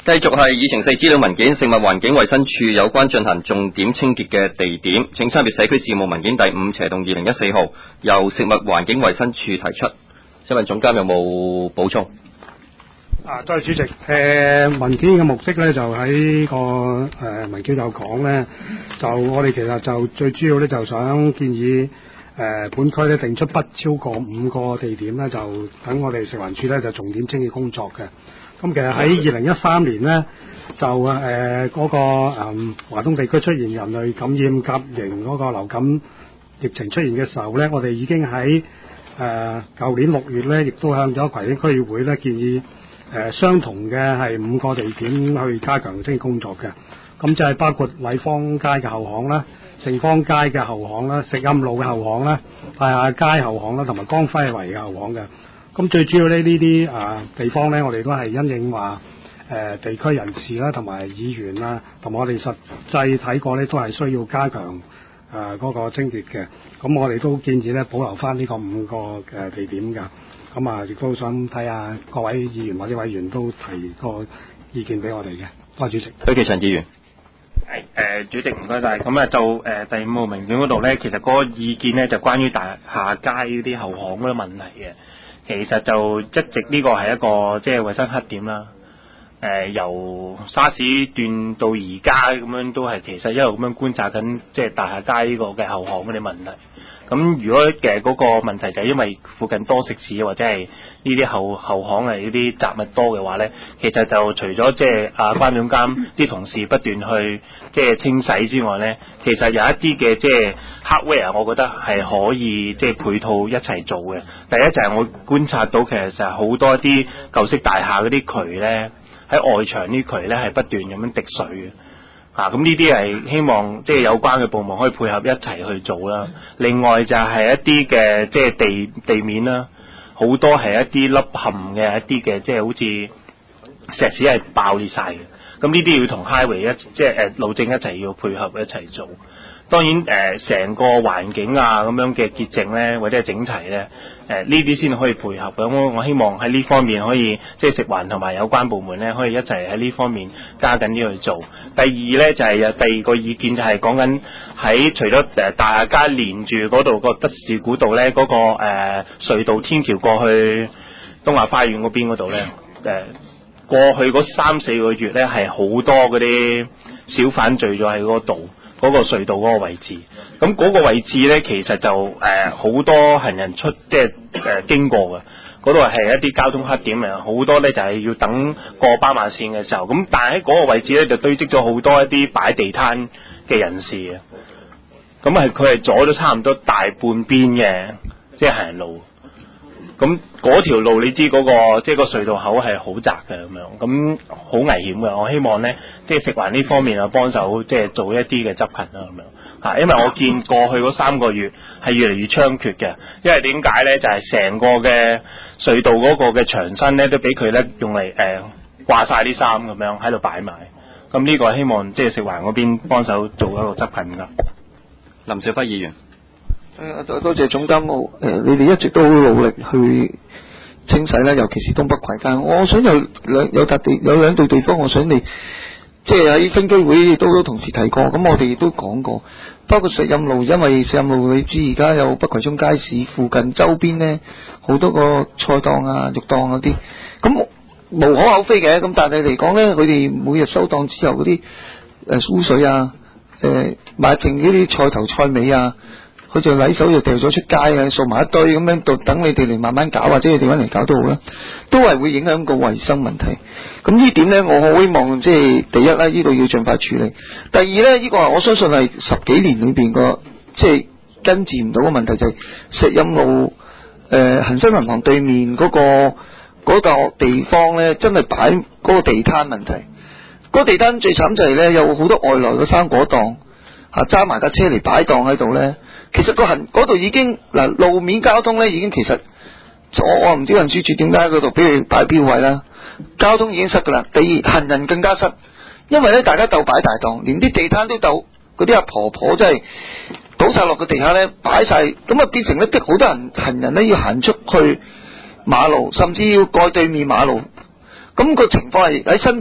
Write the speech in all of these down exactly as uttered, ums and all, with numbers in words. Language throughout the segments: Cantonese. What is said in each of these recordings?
繼續係議程四資料文件，食物環境衛生署有關進行重點清潔嘅地點，請參閱社區事務文件第五斜洞二零一四號，由食物環境衛生署提出。請問總監有冇補充？ 啊，多謝主席。誒、呃、文件嘅目的咧，就喺個誒、呃、文件有講咧，就我哋其實就最主要咧，就想建議誒、呃、本區咧定出不超過五個地點咧，就等我哋食環署咧就重點清潔工作嘅。咁其實喺二零一三年呢，就誒嗰、呃那個誒、嗯、華東地區出現人類感染甲型嗰個流感疫情出現嘅時候呢，我哋已經喺誒舊年六月呢，亦都向咗葵青區議會呢建議誒、呃、相同嘅係五個地點去加強清潔工作嘅。咁就係包括禮芳街嘅後巷啦、盛芳街嘅後巷啦、石蔭路嘅後巷啦、大亞街後巷啦，同埋光輝圍嘅後巷嘅。咁最主要呢呢啲啊地方呢，我哋都係因應話誒、呃、地區人士啦，同埋議員啦，同埋我哋實際睇過呢，都係需要加強誒嗰、呃那個清潔嘅。咁我哋都建議呢，保留翻呢個五個誒、呃、地點㗎。咁啊，亦都想睇下各位議員或者委員都提個意見俾我哋嘅。多謝主席。 許其陳議員。 係誒、呃，主席唔該晒。咁啊，就誒、呃、第五號名段嗰度呢，其實嗰個意見呢，就關於大廈街嗰啲後巷嗰啲問題嘅。其實就一直呢個係一個即係衞生黑點啦。誒、呃、由沙士段到而家咁樣都係其實一路咁樣觀察緊，即係大廈街呢個嘅後巷嗰啲問題。咁如果嘅嗰個問題就係因為附近多食肆或者係呢啲後後巷係呢啲雜物多嘅話呢，其實就除咗即係啊關總監啲同事不斷去即係清洗之外呢，其實有一啲嘅即係 hardware， 我覺得係可以即係配套一齊做嘅。第一就係我觀察到其實就係好多啲舊式大廈嗰啲渠呢，喺外牆呢渠呢係不斷咁樣滴水嘅。啊，咁呢啲係希望即係有關嘅部門可以配合一齊去做啦。另外就係一啲嘅即係地地面啦，好多係一啲凹陷嘅一啲嘅即係好似石屎係爆裂晒嘅。咁呢啲要同 highway 一即係誒路政一齊要配合一齊做。當然誒成、呃、個環境啊咁樣嘅潔淨咧，或者係整齊咧，誒呢啲先可以配合嘅。我我希望喺呢方面可以即係食環同埋有關部門咧，可以一齊喺呢方面加緊啲去做。第二咧就係、是、有第二個意見就係講緊喺除咗誒大廈街連住嗰度個德士古道咧，嗰、那個誒、呃、隧道天橋過去東亞花園嗰邊嗰度咧，誒、呃、過去嗰三四個月咧係好多嗰啲小販聚咗喺嗰度。嗰個隧道嗰個位置，咁嗰個位置呢，其實就誒好、呃、多行人出即係誒、呃、經過嘅，嗰度係一啲交通黑點啊，好多呢就係、是、要等過斑馬線嘅時候，咁但係喺嗰個位置呢，就堆積咗好多一啲擺地攤嘅人士啊，咁係佢係阻咗差唔多大半邊嘅即係行人路。咁嗰條路你知嗰、那個即係個隧道口係好窄嘅咁樣，咁好危險嘅。我希望呢，即係食環呢方面啊幫手，即係做一啲嘅執勤啦咁樣嚇。因為我見過去嗰三個月係越嚟越猖獗嘅，因為點解呢？就係、是、成個嘅隧道嗰個嘅牆身呢，都俾佢呢用嚟誒、呃、掛晒啲衫咁樣喺度擺埋。咁呢個希望即係食環嗰邊幫手做一個執勤㗎。 林少輝議員。 誒多謝總監務，誒、呃、你哋一直都好努力去清洗啦，尤其是東北葵街。我想有兩有笪地有兩度地方，我想你即係喺分區會都都同時提過，咁我哋亦都講過，包括石蔭路，因為石蔭路你知而家有北葵涌街市附近周邊呢，好多個菜檔啊、肉檔嗰啲，咁無可厚非嘅。咁但係嚟講呢，佢哋每日收檔之後嗰啲誒污水啊、誒、呃、買剩呢啲菜頭菜尾啊。佢就禮手就掉咗出街啊，掃埋一堆咁樣，到等你哋嚟慢慢搞，或者你哋揾嚟搞都好啦，都係會影響個衞生問題。咁呢點呢，我好希望即係第一啦，呢度要盡快處理。第二呢，呢、這個我相信係十幾年裏邊個即係根治唔到嘅問題，就係、是、石蔭路誒恒生銀行對面嗰、那個嗰、那個地方呢，真係擺嗰個地攤問題。嗰、那個地攤最慘就係呢，有好多外來嘅生果檔嚇揸埋架車嚟擺檔喺度呢。其實個行嗰度已經嗱路面交通咧已經其實我我唔知運輸署點解喺嗰度俾佢擺標位啦，交通已經塞噶啦。第二行人更加塞，因為咧大家鬥擺大檔，連啲地攤都鬥，嗰啲阿婆婆真係倒晒落個地下咧擺晒，咁啊變成咧逼好多人行人咧要行出去馬路，甚至要過對面馬路。咁個情況係喺新年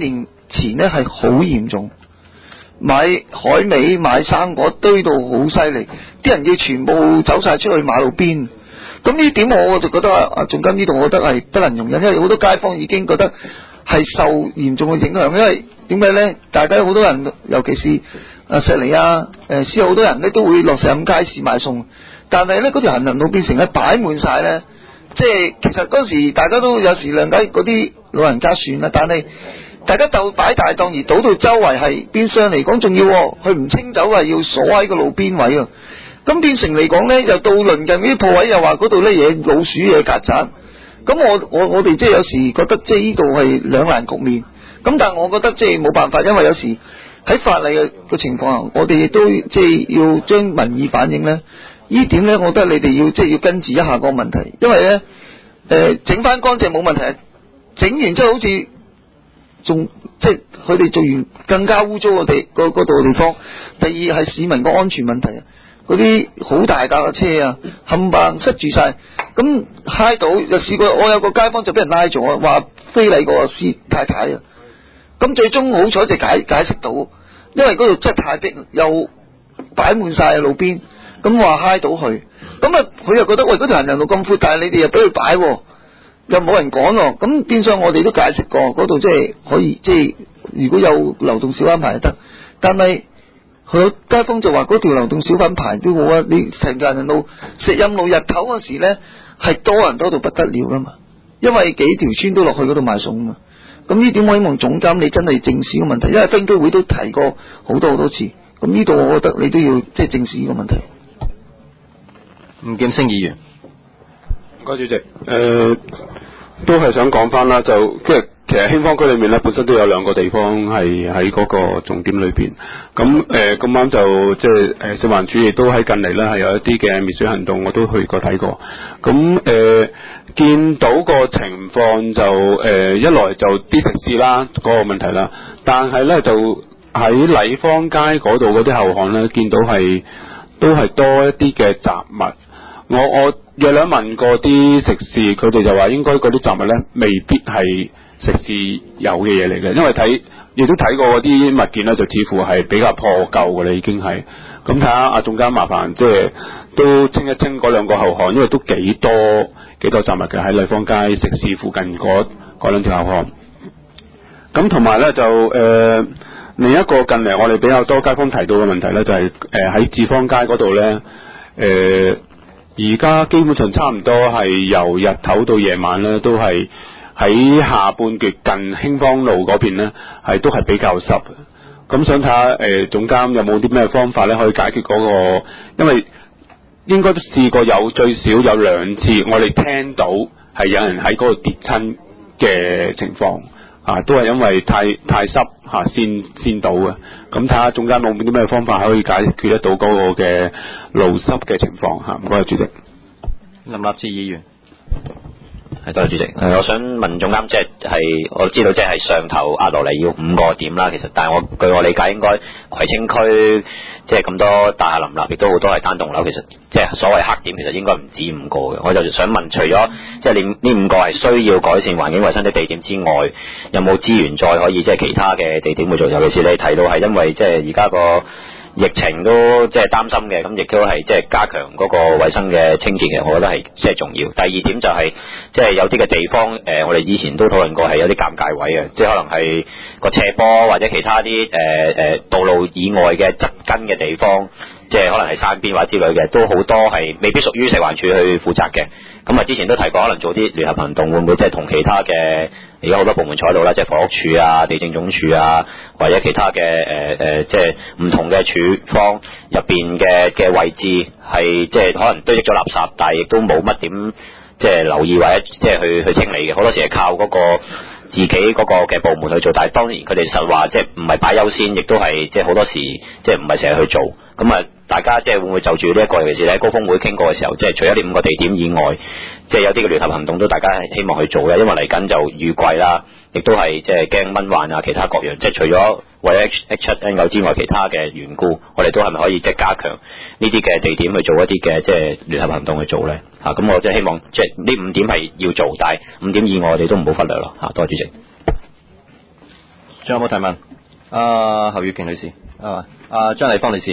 前咧係好嚴重，買海味買生果堆到好犀利，啲人要全部走晒出去馬路邊。咁呢點我就覺得啊，仲金呢度，我覺得係不能容忍，因為好多街坊已經覺得係受嚴重嘅影響。因為點解咧？大家好多人，尤其是啊石梨啊、誒之後好多人咧都會落石蔭街市買餸，但係咧嗰條行人路變成咧擺滿晒咧，即係其實嗰時大家都有時諒解嗰啲老人家算啦，但係大家鬥擺大檔而倒到周圍係變相嚟講，仲要佢唔清走啊，要鎖喺個路邊位啊。咁變成嚟講咧，又到鄰近啲鋪位又話嗰度咧嘢老鼠嘢曱甴，咁我我我哋即係有時覺得即係呢度係兩難局面。咁但係我覺得即係冇辦法，因為有時喺法例嘅個情況下，我哋亦都即係要將民意反映咧。呢點咧，我覺得你哋要即係要根治一下個問題，因為咧誒整翻乾淨冇問題，整完之後好似仲即係佢哋做完更加污糟嘅地嗰嗰度嘅地方。第二係市民個安全問題。嗰啲好大架嘅車啊，冚唪唥塞住晒，咁揩到又試過，我有個街坊就俾人拉咗啊，話非禮個師太太啊，咁最終好彩就解解釋到，因為嗰度真係太逼，又擺滿晒路邊，咁話揩到佢，咁啊佢又覺得喂嗰條行人路咁闊，但係你哋又俾佢擺，又冇人講喎，咁變相我哋都解釋過，嗰度即係可以即係如果有流動小販牌就得，但係。佢街坊就話嗰條流動小販牌都好啊！你成條人路石蔭路日頭嗰時咧係多人多到不得了噶嘛，因為幾條村都落去嗰度賣餸嘛。咁呢點我希望總監你真係正視個問題，因為分區會都提過好多好多次。咁呢度我覺得你都要即係正視呢個問題。 吳劍星議員， 唔該主席，誒、呃、都係想講翻啦，就即係。其實興芳區裏面咧，本身都有兩個地方係喺嗰個重點裏邊。咁誒咁啱就即係誒食環署亦都喺近嚟咧係有一啲嘅滅水行動，我都去過睇過。咁誒、呃、見到個情況就誒、呃、一來就啲食肆啦嗰、那個問題啦，但係咧就喺禮芳街嗰度嗰啲後巷咧，見到係都係多一啲嘅雜物。我我約兩問過啲食肆，佢哋就話應該嗰啲雜物咧未必係食肆有嘅嘢嚟嘅，因為睇亦都睇過嗰啲物件咧，就似乎係比較破舊嘅啦，已經係。咁睇下阿總監麻煩，即係都清一清嗰兩個後巷，因為都幾多幾多雜物嘅喺麗芳街食肆附近嗰嗰兩條後巷。咁同埋咧就誒、呃、另一個近嚟我哋比較多街坊提到嘅問題咧，就係誒喺志芳街嗰度咧誒而家基本上差唔多係由日頭到夜晚咧都係。喺下半橛近興芳路嗰邊咧，係都係比較濕。咁想睇下誒總監有冇啲咩方法咧，可以解決嗰個？因為應該都試過有最少有兩次，我哋聽到係有人喺嗰度跌親嘅情況啊，都係因為太太濕嚇先先到嘅。咁睇下總監有冇啲咩方法可以解決得到嗰個嘅路濕嘅情況嚇？唔該，主席。 林立志議員。 係，多謝主席。誒，我想問總監，即係我知道即係上頭壓落嚟要五個點啦。其實，但係我據我理解，應該葵青區即係咁多大廈林立，亦都好多係單棟樓。其實即係所謂黑點，其實應該唔止五個嘅。我就想問，除咗即係呢呢五個係需要改善環境衛生的地點之外，有冇資源再可以即係其他嘅地點去做？尤其是你提到係因為即係而家個疫情都即係擔心嘅，咁亦都係即係加強嗰個衛生嘅清潔嘅，我覺得係即係重要。第二點就係即係有啲嘅地方，誒、呃，我哋以前都討論過係有啲尷尬位嘅，即係可能係個斜坡或者其他啲誒誒道路以外嘅側根嘅地方，即係可能係山邊或者之類嘅，都好多係未必屬於食環署去負責嘅。咁啊，之前都提過，可能做啲聯合行動，會唔會即係同其他嘅而家好多部門坐喺度啦，即係房屋署啊、地政總署啊，或者其他嘅誒誒，即係唔同嘅處方入邊嘅嘅位置，係即係可能堆積咗垃圾，但係亦都冇乜點即係留意或者即係去去清理嘅，好多時係靠嗰個自己嗰個嘅部門去做，但係當然佢哋實話即係唔係擺優先，亦都係即係好多時即係唔係成日去做。咁啊，大家即係會唔會就住呢一個，尤其是喺高峰會傾過嘅時候，即係除咗呢五個地點以外，即係有啲嘅聯合行動都大家係希望去做嘅，因為嚟緊就雨季啦，亦都係即係驚蚊患啊，其他各樣，即係除咗為 H H 七 N 九之外，其他嘅緣故，我哋都係咪可以即係加強呢啲嘅地點去做一啲嘅即係聯合行動去做咧？嚇、啊，咁我即係希望即係呢五點係要做，但係五點以外我哋都唔好忽略咯。嚇、啊，多謝主席。 仲有冇提問？啊，侯月瓊女士，啊，啊張麗芳女士。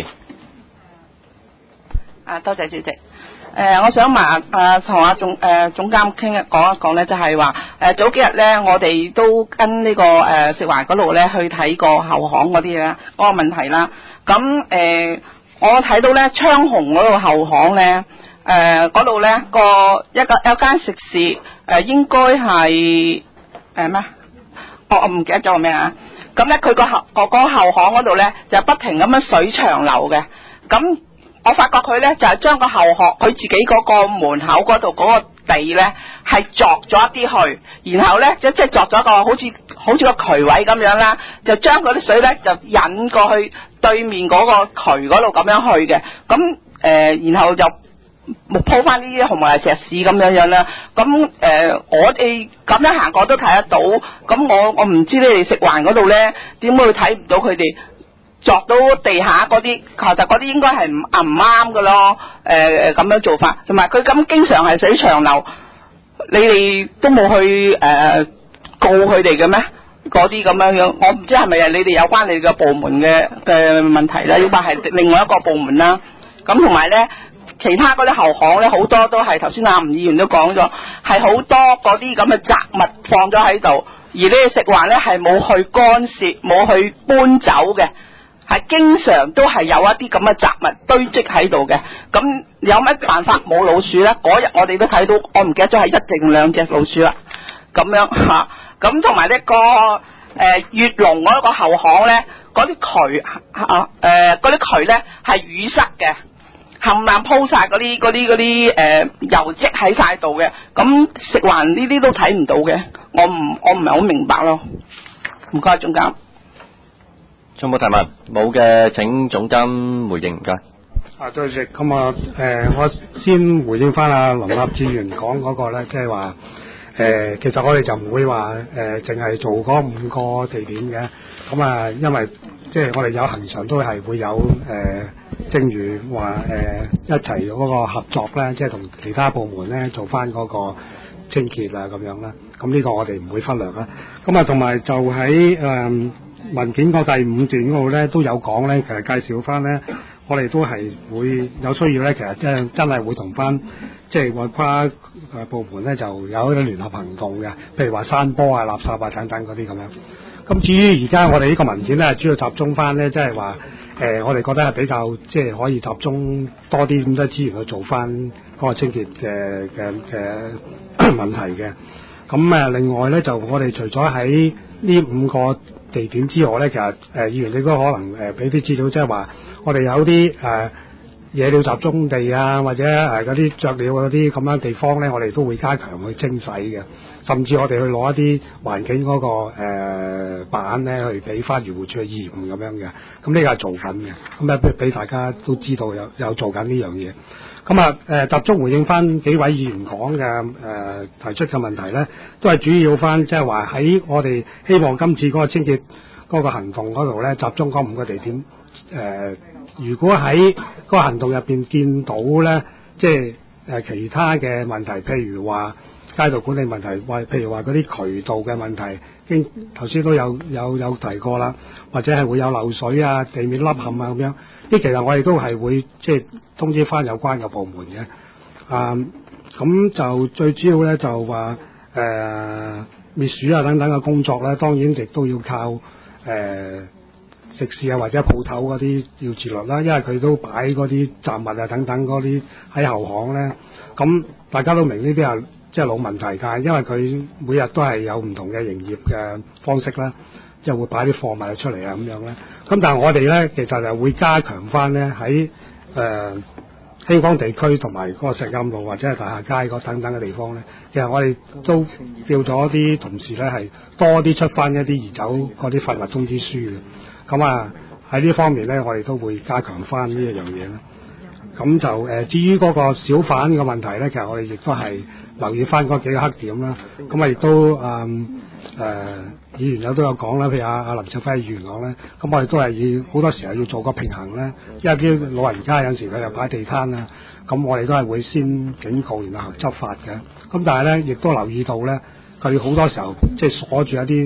啊，多謝主席。誒、呃，我想問誒同阿總誒、呃、總監傾一講一講咧，就係話誒早幾日咧，我哋都跟呢、這個誒、呃、食環嗰度咧去睇過後巷嗰啲咧嗰個問題啦。咁誒、呃，我睇到咧昌鴻嗰度後巷咧，誒嗰度咧個一個有間食肆誒、呃，應該係誒咩？我我唔記得咗個咩啊？咁咧佢個後個個後巷嗰度咧就不停咁樣水長流嘅，咁。我發覺佢咧就係、是、將個後巷佢自己嗰個門口嗰度嗰個地咧係鑿咗一啲去，然後咧即即係鑿咗個好似好似個渠位咁樣啦，就將嗰啲水咧就引過去對面嗰個渠嗰度咁樣去嘅，咁誒、呃、然後就木鋪翻呢啲紅毛泥石屎咁樣樣啦，咁誒、呃、我哋咁樣行過都睇得到，咁我我唔知你哋食環嗰度咧點會睇唔到佢哋？鑿到地下嗰啲，其實嗰啲應該係唔唔啱嘅咯。誒誒咁樣做法，同埋佢咁經常係水長流，你哋都冇去誒、呃、告佢哋嘅咩？嗰啲咁樣樣，我唔知係咪係你哋有關你哋嘅部門嘅嘅問題啦，抑或係另外一個部門啦。咁同埋咧，其他嗰啲後巷咧，好多都係頭先阿吳議員都講咗，係好多嗰啲咁嘅雜物放咗喺度，而你哋食環咧係冇去干涉，冇去搬走嘅。係經常都係有一啲咁嘅雜物堆積喺度嘅，咁有乜辦法冇老鼠咧？嗰日我哋都睇到，我唔記得咗係一定兩隻老鼠啦，咁樣嚇。咁同埋呢個誒月龍嗰個後巷咧，嗰啲渠嚇誒嗰啲渠咧係淤塞嘅，冚唪唥鋪晒嗰啲嗰啲嗰啲誒油漬喺晒度嘅，咁食環呢啲都睇唔到嘅，我唔我唔係好明白咯。唔該，總監。 仲有冇提問？冇嘅，請總監回應，唔該。 啊，對住咁啊，誒，我先回應翻阿林立志源講嗰個咧，即係話誒，其實我哋就唔會話誒，淨、呃、係做嗰五個地點嘅。咁啊，因為即係我哋有恆常都係會有誒、呃，正如話誒、呃、一齊嗰個合作咧，即係同其他部門咧做翻嗰個清潔啊咁樣啦。咁呢個我哋唔會忽略啦。咁啊，同埋就喺誒。呃文件個第五段嗰度咧都有講咧，其實介紹翻咧，我哋都係會有需要咧，其實即係真係會同翻即係外跨誒部門咧就有一啲聯合行動嘅，譬如話山坡啊、垃圾啊等等嗰啲咁樣。咁至於而家我哋呢個文件咧，主要集中翻咧，即係話誒，我哋覺得係比較即係可以集中多啲咁多資源去做翻嗰個清潔嘅嘅嘅問題嘅。咁誒，另外咧就我哋除咗喺呢五個地點之外咧，其實誒、呃、議員你都可能誒俾啲資料，即係話我哋有啲誒、呃、野鳥集中地啊，或者誒嗰啲雀鳥嗰啲咁樣地方咧，我哋都會加強去清洗嘅，甚至我哋去攞一啲環境嗰、那個誒、呃、板咧去俾翻漁護署去驗咁樣嘅，咁呢個係做緊嘅，咁咧俾大家都知道有有做緊呢樣嘢。咁啊誒集中回應翻幾位議員講嘅誒提出嘅問題咧，都係主要翻即係話喺我哋希望今次嗰個清潔嗰個行動嗰度咧，集中嗰五個地點誒、呃，如果喺嗰個行動入邊見到咧，即係誒其他嘅問題，譬如話街道管理問題，或譬如話嗰啲渠道嘅問題，經頭先都有有有提過啦，或者係會有漏水啊、地面凹陷啊咁樣。啲其實我哋都係會即係通知翻有關嘅部門嘅，啊咁就最主要咧就話誒、呃、滅鼠啊等等嘅工作咧，當然亦都要靠誒、呃、食肆啊或者鋪頭嗰啲要自律啦，因為佢都擺嗰啲雜物啊等等嗰啲喺後巷咧，咁大家都明呢啲係即係老問題，但係因為佢每日都係有唔同嘅營業嘅方式啦。即係會擺啲貨物出嚟啊咁樣咧，咁但係我哋咧其實係會加強翻咧喺誒興芳地區同埋嗰個石蔭路或者係大廈街嗰等等嘅地方咧，其實我哋都叫咗啲同事咧係多啲出翻一啲移走嗰啲廢物通知書嘅，咁啊喺呢方面咧我哋都會加強翻呢一樣嘢啦。咁就誒、呃、至於嗰個小販嘅問題咧，其實我哋亦都係留意翻嗰幾個黑點啦。咁啊亦都誒誒、呃、議員有都有講啦，譬如阿阿林兆輝議員講咧，咁我哋都係要好多時候要做個平衡咧，因為啲老人家有陣時佢又擺地攤啊，咁我哋都係會先警告然後執法嘅。咁但係咧亦都留意到咧，佢好多時候即係鎖住一啲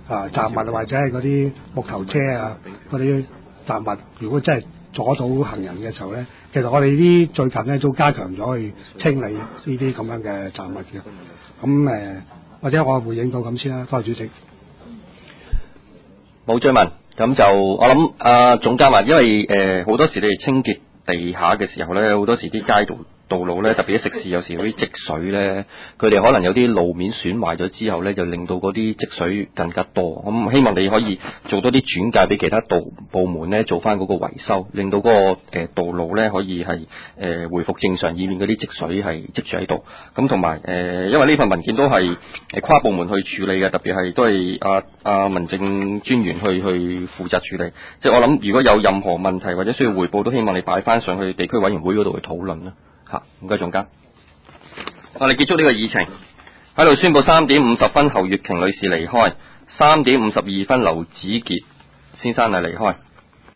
啊雜物或者係嗰啲木頭車啊嗰啲雜物，如果真係阻到行人嘅時候咧，其實我哋啲最近咧都加強咗去清理呢啲咁樣嘅雜物嘅。咁誒、呃，或者我回應到咁先啦，多謝主席。 冇追問，咁就我諗啊總監話，因為誒好、呃、多時你哋清潔地下嘅時候咧，好多時啲街道道路咧，特別啲食肆有時嗰啲積水咧，佢哋可能有啲路面損壞咗之後咧，就令到嗰啲積水更加多。咁希望你可以做多啲轉介俾其他道部門咧，做翻嗰個維修，令到嗰、那個、呃、道路咧可以係誒、呃、回復正常，以免嗰啲積水係積住喺度。咁同埋誒，因為呢份文件都係誒跨部門去處理嘅，特別係都係阿阿民政專員去去負責處理。即係我諗，如果有任何問題或者需要彙報，都希望你擺翻上去地區委員會嗰度去討論啦。嚇，唔該總監。我哋結束呢個議程，喺度宣佈三點五十分侯月瓊女士離開，三點五十二分劉子傑先生係離開。